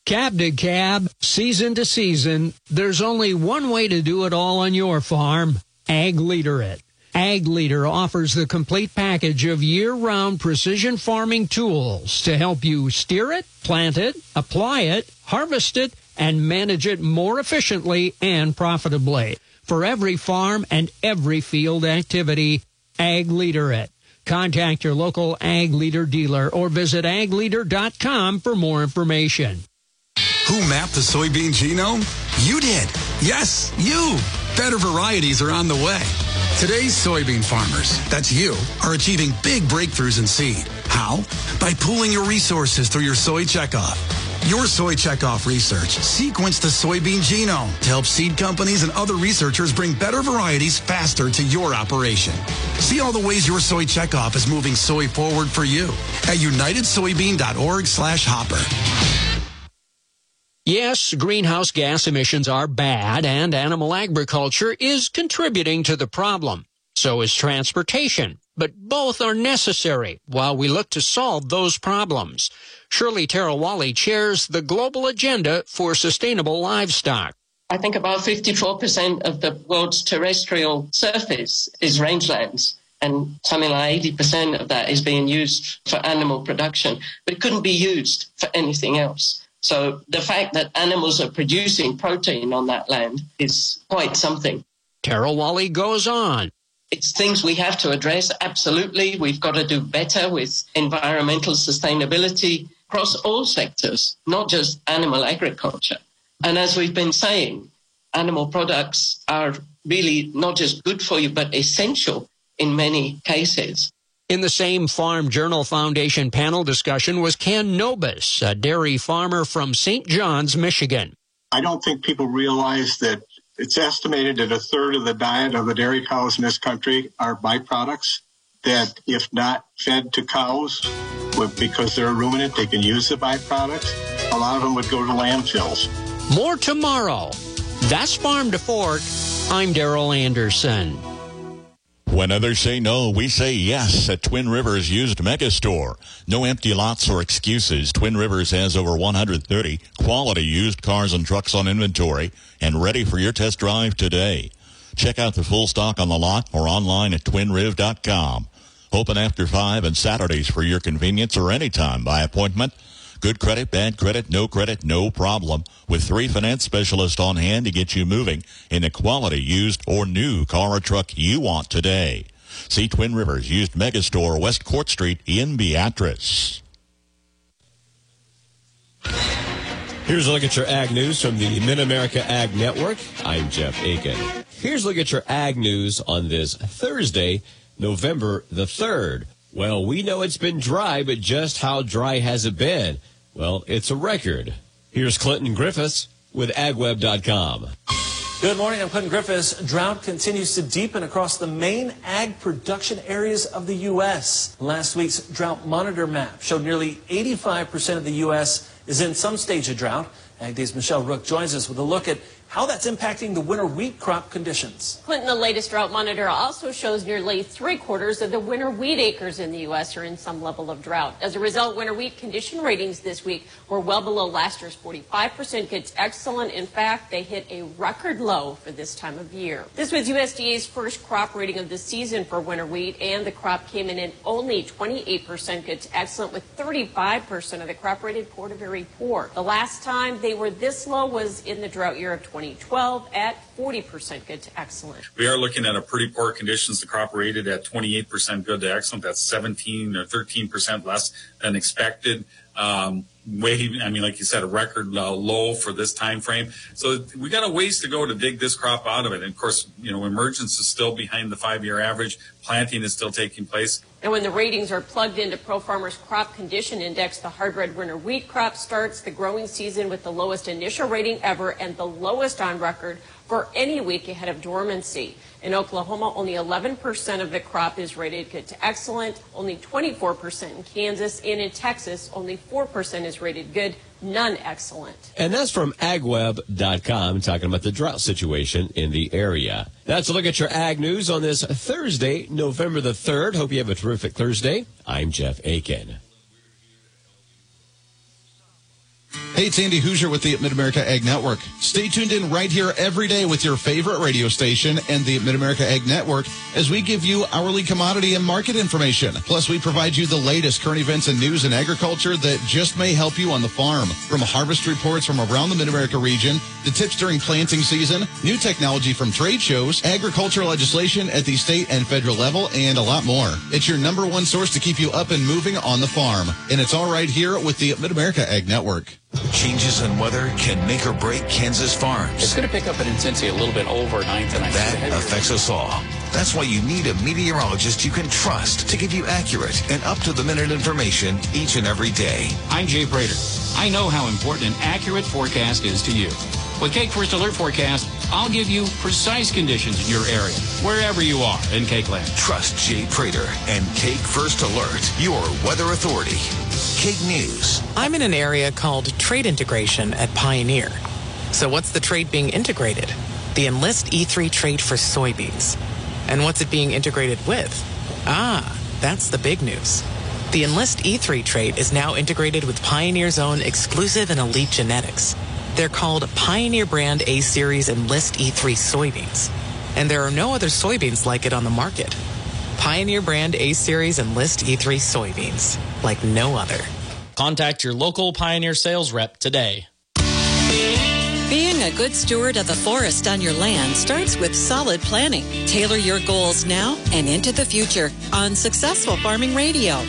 Cab to cab, season to season, there's only one way to do it all on your farm. Ag Leader It. Ag Leader offers the complete package of year-round precision farming tools to help you steer it, plant it, apply it, harvest it, and manage it more efficiently and profitably. For every farm and every field activity, Ag Leader It. Contact your local Ag Leader dealer or visit agleader.com for more information. Who mapped the soybean genome? You did. Yes, you. Better varieties are on the way. Today's soybean farmers, that's you, are achieving big breakthroughs in seed. How? By pooling your resources through your Soy Checkoff. Your Soy Checkoff research sequenced the soybean genome to help seed companies and other researchers bring better varieties faster to your operation. See all the ways your Soy Checkoff is moving soy forward for you at unitedsoybean.org/hopper. Yes, greenhouse gas emissions are bad, and animal agriculture is contributing to the problem. So is transportation. But both are necessary while we look to solve those problems. Shirley Tarawali chairs the Global Agenda for Sustainable Livestock. I think about 54% of the world's terrestrial surface is rangelands, and something like 80% of that is being used for animal production, but it couldn't be used for anything else. So the fact that animals are producing protein on that land is quite something. Tarawali goes on. It's things we have to address, absolutely. We've got to do better with environmental sustainability across all sectors, not just animal agriculture. And as we've been saying, animal products are really not just good for you, but essential in many cases. In the same Farm Journal Foundation panel discussion was Ken Nobis, a dairy farmer from St. John's, Michigan. I don't think people realize that it's estimated that a third of the diet of the dairy cows in this country are byproducts that, if not fed to cows, because they're a ruminant, they can use the byproducts. A lot of them would go to landfills. More tomorrow. That's Farm to Fork. I'm Darrell Anderson. When others say no, we say yes at Twin Rivers Used Megastore. No empty lots or excuses. Twin Rivers has over 130 quality used cars and trucks on inventory and ready for your test drive today. Check out the full stock on the lot or online at twinriv.com. Open after 5 and Saturdays for your convenience or anytime by appointment. Good credit, bad credit, no problem. With 3 finance specialists on hand to get you moving in a quality used or new car or truck you want today. See Twin Rivers Used Megastore, West Court Street in Beatrice. Here's a look at your ag news from the Mid-America Ag Network. I'm Jeff Aiken. Here's a look at your ag news on this Thursday, November the 3rd. Well, we know it's been dry, but just how dry has it been? Well, it's a record. Here's Clinton Griffiths with agweb.com. Good morning, I'm Clinton Griffiths. Drought continues to deepen across the main ag production areas of the U.S. Last week's Drought Monitor map showed nearly 85% of the U.S. is in some stage of drought. Ag Day's Michelle Rook joins us with a look at how that's impacting the winter wheat crop conditions. Clinton, the latest drought monitor also shows nearly 3/4 of the winter wheat acres in the U.S. are in some level of drought. As a result, winter wheat condition ratings this week were well below last year's 45% good to excellent. In fact, they hit a record low for this time of year. This was USDA's first crop rating of the season for winter wheat, and the crop came in at only 28% good to excellent, with 35% of the crop rated poor to very poor. The last time they were this low was in the drought year of 2012 at 40% good to excellent. We are looking at a pretty poor conditions. The crop rated at 28% good to excellent. That's 17 or 13% less than expected. Like you said, a record low for this time frame. So we got a ways to go to dig this crop out of it. And of course, emergence is still behind the 5-year average. Planting is still taking place. And when the ratings are plugged into ProFarmer's Crop Condition Index, the hard red winter wheat crop starts the growing season with the lowest initial rating ever and the lowest on record for any week ahead of dormancy. In Oklahoma, only 11% of the crop is rated good to excellent, only 24% in Kansas, and in Texas, only 4% is rated good, none excellent. And that's from agweb.com, talking about the drought situation in the area. That's a look at your ag news on this Thursday, November the 3rd. Hope you have a terrific Thursday. I'm Jeff Aiken. Hey, it's Andy Hoosier with the Mid-America Ag Network. Stay tuned in right here every day with your favorite radio station and the Mid-America Ag Network as we give you hourly commodity and market information. Plus, we provide you the latest current events and news in agriculture that just may help you on the farm. From harvest reports from around the Mid-America region, the tips during planting season, new technology from trade shows, agricultural legislation at the state and federal level, and a lot more. It's your number one source to keep you up and moving on the farm. And it's all right here with the Mid-America Ag Network. Changes in weather can make or break Kansas farms. It's going to pick up in intensity a little bit overnight tonight. That affects us all. That's why you need a meteorologist you can trust to give you accurate and up-to-the-minute information each and every day. I'm Jay Prater. I know how important an accurate forecast is to you. With Cake First Alert Forecast, I'll give you precise conditions in your area, wherever you are in Cake Land. Trust Jay Prater and Cake First Alert, your weather authority. Cake News. I'm in an area called Trade Integration at Pioneer. So what's the trade being integrated? The Enlist E3 trade for soybeans. And what's it being integrated with? That's the big news. The Enlist E3 trait is now integrated with Pioneer's own exclusive and elite genetics. They're called Pioneer Brand A-Series Enlist E3 soybeans. And there are no other soybeans like it on the market. Pioneer Brand A-Series Enlist E3 soybeans, like no other. Contact your local Pioneer sales rep today. Being a good steward of the forest on your land starts with solid planning. Tailor your goals now and into the future on Successful Farming Radio.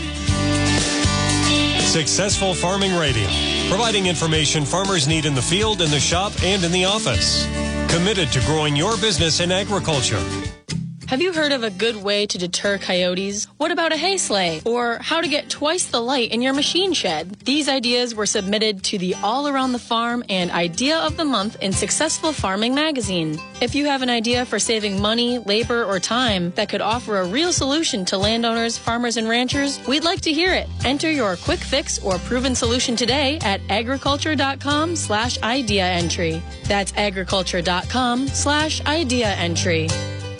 Successful Farming Radio, providing information farmers need in the field, in the shop, and in the office. Committed to growing your business in agriculture. Have you heard of a good way to deter coyotes? What about a hay sleigh? Or how to get twice the light in your machine shed? These ideas were submitted to the All Around the Farm and Idea of the Month in Successful Farming magazine. If you have an idea for saving money, labor, or time that could offer a real solution to landowners, farmers, and ranchers, we'd like to hear it. Enter your quick fix or proven solution today at agriculture.com/idea entry. That's agriculture.com/idea entry.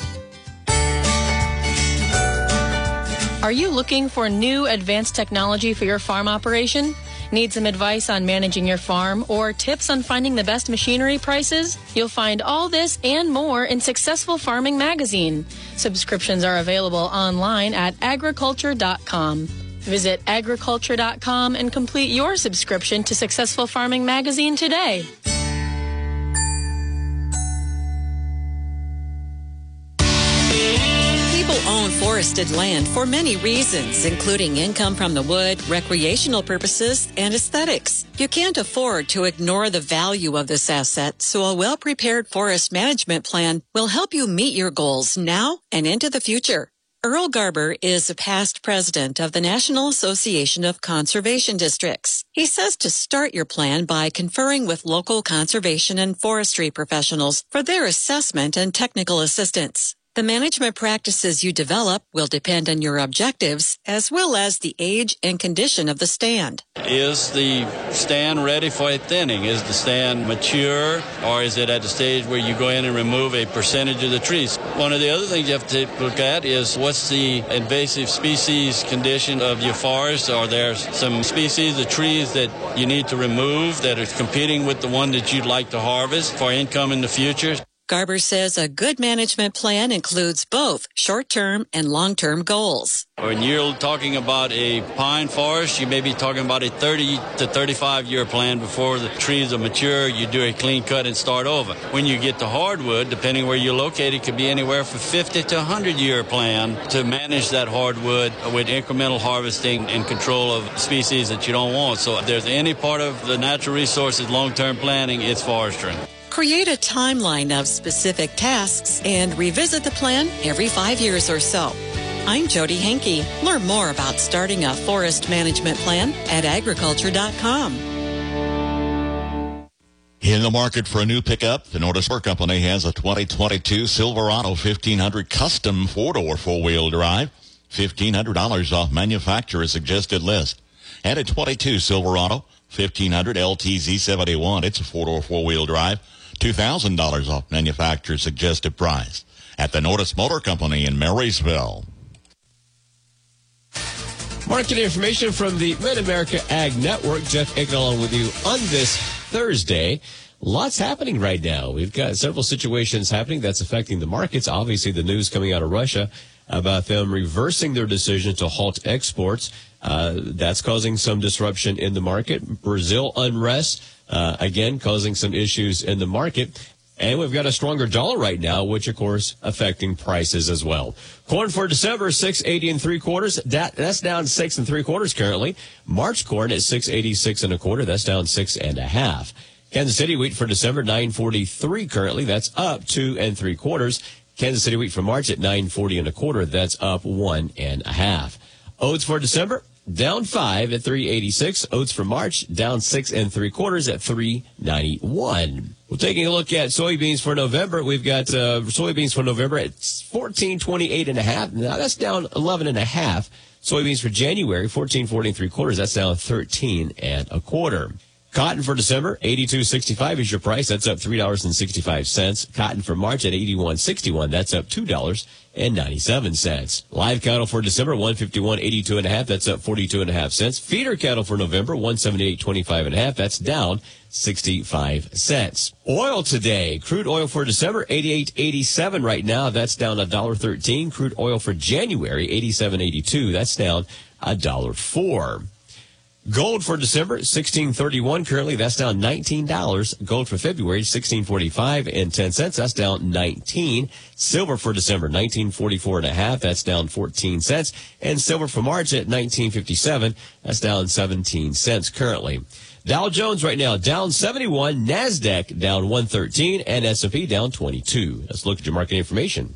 Are you looking for new advanced technology for your farm operation? Need some advice on managing your farm or tips on finding the best machinery prices? You'll find all this and more in Successful Farming magazine. Subscriptions are available online at agriculture.com. Visit agriculture.com and complete your subscription to Successful Farming magazine today. Own forested land for many reasons, including income from the wood, recreational purposes, and aesthetics. You can't afford to ignore the value of this asset, so a well-prepared forest management plan will help you meet your goals now and into the future. Earl Garber is a past president of the National Association of Conservation Districts. He says to start your plan by conferring with local conservation and forestry professionals for their assessment and technical assistance. The management practices you develop will depend on your objectives as well as the age and condition of the stand. Is the stand ready for a thinning? Is the stand mature, or is it at the stage where you go in and remove a percentage of the trees? One of the other things you have to look at is what's the invasive species condition of your forest? Are there some species of trees that you need to remove that are competing with the one that you'd like to harvest for income in the future? Garber says a good management plan includes both short-term and long-term goals. When you're talking about a pine forest, you may be talking about a 30 to 35-year plan before the trees are mature. You do a clean cut and start over. When you get to hardwood, depending where you're located, it could be anywhere from 50 to 100-year plan to manage that hardwood with incremental harvesting and control of species that you don't want. So if there's any part of the natural resources long-term planning, it's forestry. Create a timeline of specific tasks and revisit the plan every 5 years or so. I'm Jody Henke. Learn more about starting a forest management plan at agriculture.com. In the market for a new pickup, the Nortis Motor Company has a 2022 Silverado 1500 custom four-door four-wheel drive. $1,500 off manufacturer's suggested list. And a 22 Silverado 1500 LTZ71. It's a four-door four-wheel drive. $2,000 off manufacturer's suggested price at the Nortis Motor Company in Marysville. Market information from the Mid-America Ag Network. Jeff Aiken along with you on this Thursday. Lots happening right now. We've got several situations happening that's affecting the markets. Obviously, the news coming out of Russia about them reversing their decision to halt exports. That's causing some disruption in the market. Brazil unrest, again, causing some issues in the market. And we've got a stronger dollar right now, which, of course, affecting prices as well. Corn for December, 6.80 3/4. That's down 6 3/4 currently. March corn at 6.86 1/4. That's down 6 1/2. Kansas City wheat for December, 9.43 currently. That's up 2 3/4. Kansas City wheat for March at 9.40 1/4. That's up 1 1/2. Oats for December, down 5 at 3.86. Oats for March, down 6 3/4 at 3.91. We're taking a look at soybeans for November. We've got soybeans for November at 14.28 1/2. Now that's down 11 1/2. Soybeans for January, 14.40 3/4. That's down 13 1/4. Cotton for December, 82.65 is your price. That's up $3.65. Cotton for March at 81.61. That's up $2.97. Live cattle for December, 151.82 1/2. That's up 42 1/2 cents. Feeder cattle for November, 178.25 1/2. That's down 65 cents. Oil today. Crude oil for December, 88.87 right now. That's down $1.13. Crude oil for January, 87.82. That's down $1.04. Gold for December, $16.31 currently. That's down $19. Gold for February, $16.45 10 cents. That's down 19. Silver for December, $19.44 1/2. That's down 14 cents. And silver for March at $19.57. That's down 17 cents currently. Dow Jones right now down 71. NASDAQ down 113. And S&P down 22. Let's look at your market information.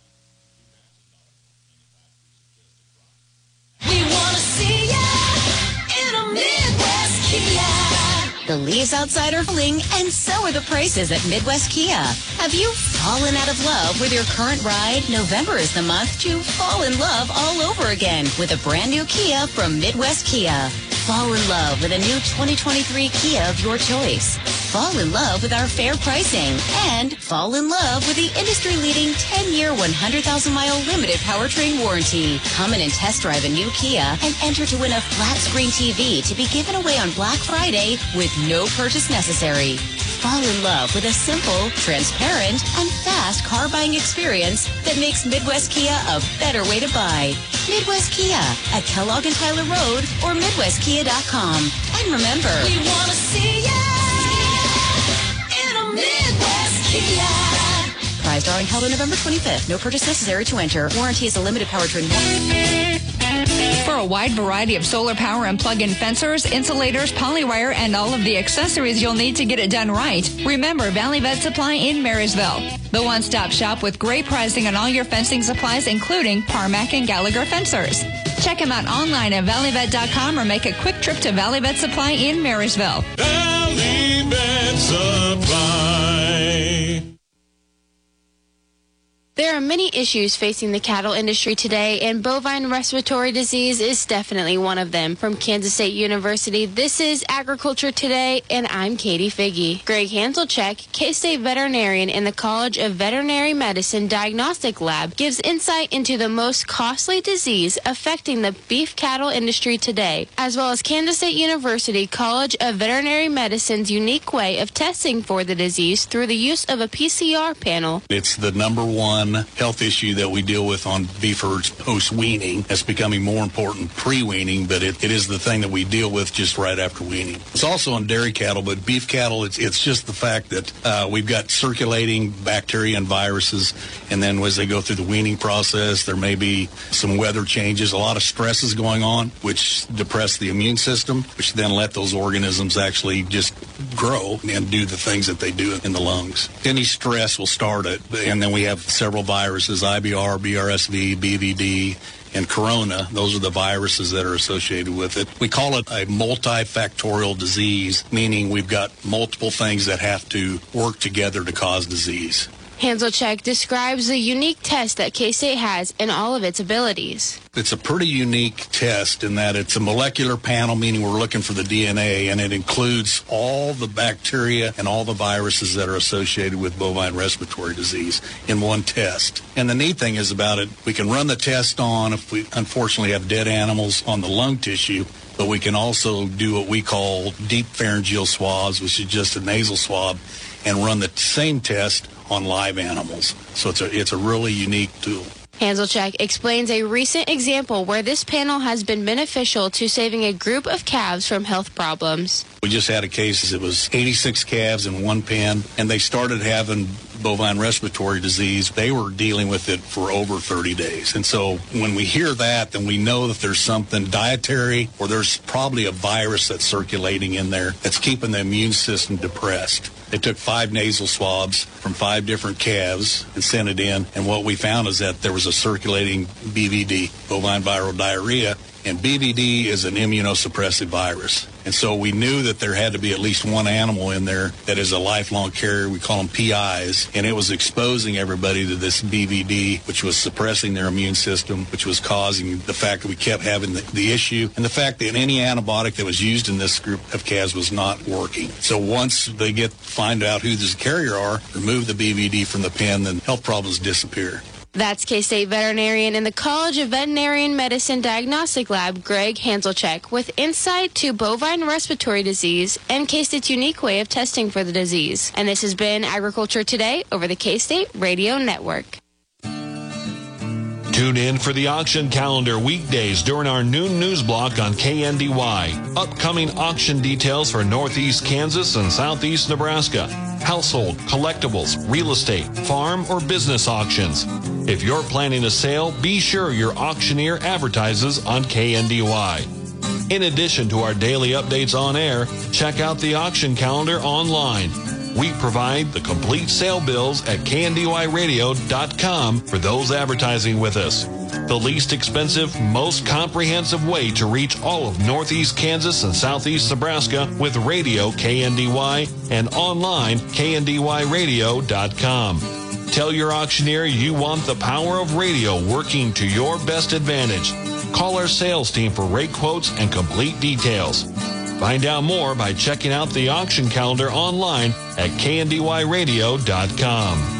The leaves outside are falling, and so are the prices at Midwest Kia. Have you fallen out of love with your current ride? November is the month to fall in love all over again with a brand new Kia from Midwest Kia. Fall in love with a new 2023 Kia of your choice. Fall in love with our fair pricing, and fall in love with the industry-leading 10-year, 100,000-mile limited powertrain warranty. Come in and test drive a new Kia and enter to win a flat-screen TV to be given away on Black Friday with no purchase necessary. Fall in love with a simple, transparent, and fast car buying experience that makes Midwest Kia a better way to buy. Midwest Kia at Kellogg and Tyler Road or MidwestKia.com. And remember, we want to see ya in a Midwest Kia. Prize drawing held on November 25th. No purchase necessary to enter. Warranty is a limited powertrain warranty. For a wide variety of solar power and plug-in fencers, insulators, polywire, and all of the accessories you'll need to get it done right, remember Valley Vet Supply in Marysville. The one-stop shop with great pricing on all your fencing supplies, including Parmac and Gallagher fencers. Check them out online at valleyvet.com or make a quick trip to Valley Vet Supply in Marysville. Valley Vet Supply. There are many issues facing the cattle industry today, and bovine respiratory disease is definitely one of them. From Kansas State University, this is Agriculture Today, and I'm Katie Figge. Greg Hanselchek, K-State veterinarian in the College of Veterinary Medicine Diagnostic Lab, gives insight into the most costly disease affecting the beef cattle industry today, as well as Kansas State University College of Veterinary Medicine's unique way of testing for the disease through the use of a PCR panel. It's the number one health issue that we deal with on beef herds post-weaning. It's becoming more important pre-weaning, but it is the thing that we deal with just right after weaning. It's also on dairy cattle, but beef cattle, it's just the fact that we've got circulating bacteria and viruses, and then as they go through the weaning process, there may be some weather changes, a lot of stresses going on, which depress the immune system, which then let those organisms actually just grow and do the things that they do in the lungs. Any stress will start it, and then we have several viruses, IBR, BRSV, BVD, and corona. Those are the viruses that are associated with it. We call it a multifactorial disease, meaning we've got multiple things that have to work together to cause disease. Hanselcheck describes the unique test that K-State has and all of its abilities. It's a pretty unique test in that it's a molecular panel, meaning we're looking for the DNA, and it includes all the bacteria and all the viruses that are associated with bovine respiratory disease in one test. And the neat thing is about it, we can run the test on if we unfortunately have dead animals on the lung tissue, but we can also do what we call deep pharyngeal swabs, which is just a nasal swab, and run the same test on live animals. So it's a really unique tool. Hanselcheck explains a recent example where this panel has been beneficial to saving a group of calves from health problems. We just had a case, it was 86 calves in one pen, and they started having bovine respiratory disease. They were dealing with it for over 30 days. And so when we hear that, then we know that there's something dietary, or there's probably a virus that's circulating in there that's keeping the immune system depressed. They took 5 nasal swabs from 5 different calves and sent it in, and what we found is that there was a circulating BVD, bovine viral diarrhea, and BVD is an immunosuppressive virus. And so we knew that there had to be at least one animal in there that is a lifelong carrier. We call them PIs. And it was exposing everybody to this BVD, which was suppressing their immune system, which was causing the fact that we kept having the issue, and the fact that any antibiotic that was used in this group of calves was not working. So once they find out who the carrier are, remove the BVD from the pen, then health problems disappear. That's K-State veterinarian in the College of Veterinarian Medicine Diagnostic Lab, Greg Hanselcheck, with insight to bovine respiratory disease and K-State's unique way of testing for the disease. And this has been Agriculture Today over the K-State Radio Network. Tune in for the auction calendar weekdays during our noon news block on KNDY. Upcoming auction details for Northeast Kansas and Southeast Nebraska. Household, collectibles, real estate, farm, or business auctions. If you're planning a sale, be sure your auctioneer advertises on KNDY. In addition to our daily updates on air, check out the auction calendar online. We provide the complete sale bills at kndyradio.com for those advertising with us. The least expensive, most comprehensive way to reach all of Northeast Kansas and Southeast Nebraska with radio KNDY and online kndyradio.com. Tell your auctioneer you want the power of radio working to your best advantage. Call our sales team for rate quotes and complete details. Find out more by checking out the auction calendar online at kndyradio.com.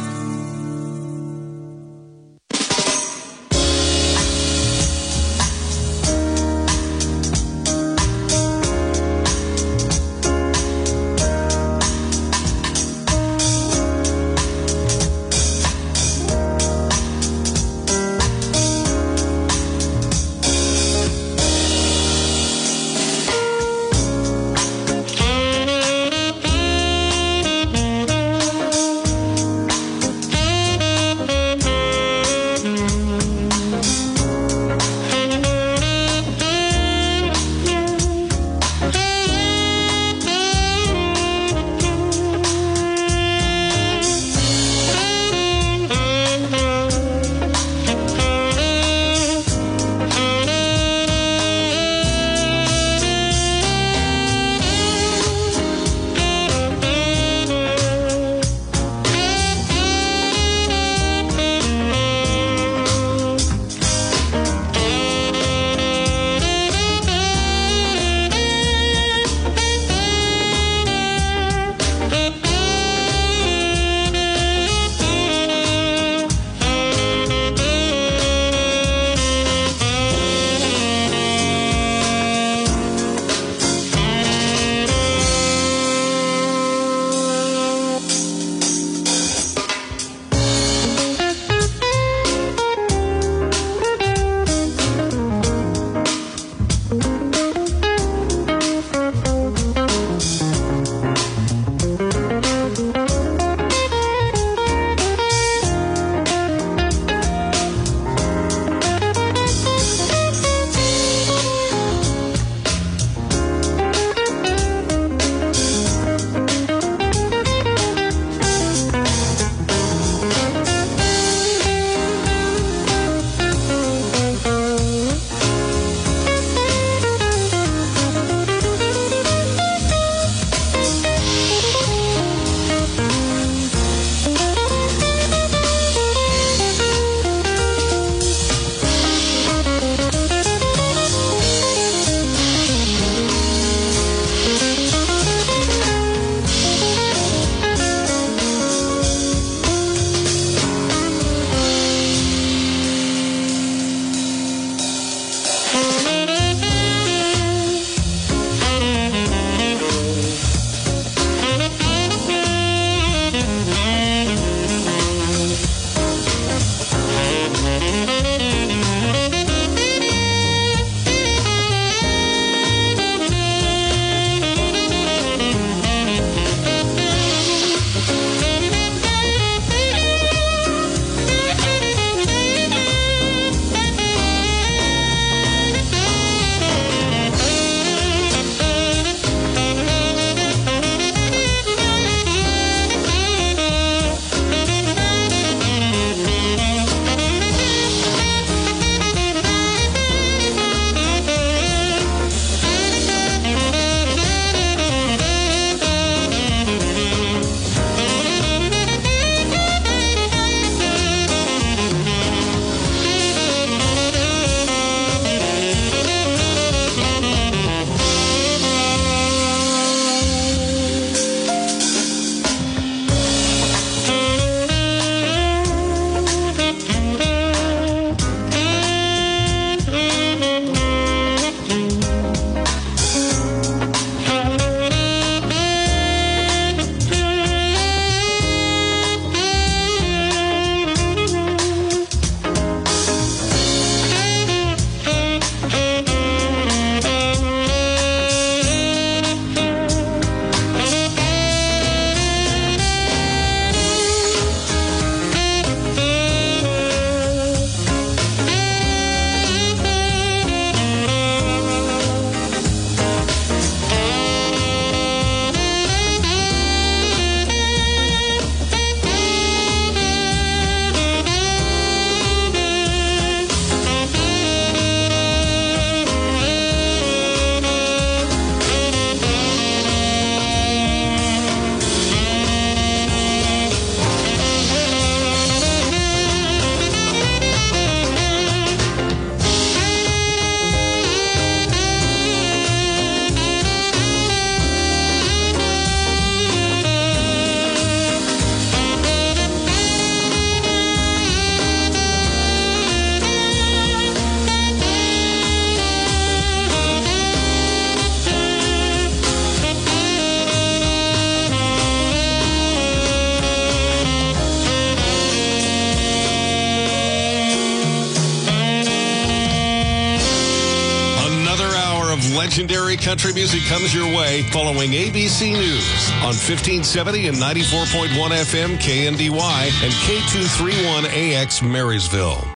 Legendary country music comes your way following ABC News on 1570 and 94.1 FM KNDY and K231AX Marysville.